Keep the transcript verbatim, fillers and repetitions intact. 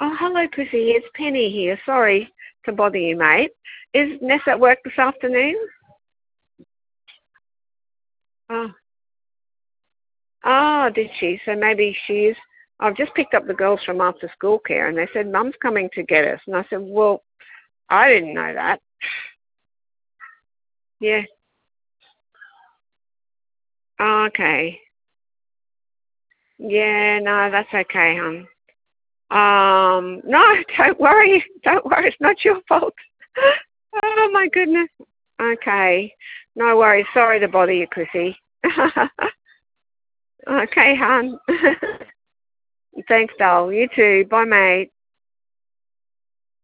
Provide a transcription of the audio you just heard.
Oh, hello, Chrissy. It's Penny here. Sorry to bother you, mate. Is Ness at work this afternoon? Oh, oh, did she? So maybe she's. I've just picked up the girls from after school care, and they said Mum's coming to get us. And I said, well, I didn't know that. Yeah. Oh, okay. Yeah. No, that's okay, hon. Um. No, don't worry. Don't worry. It's not your fault. Oh my goodness. Okay. No worries. Sorry to bother you, Chrissy. Okay, hon. Thanks, doll. You too. Bye, mate.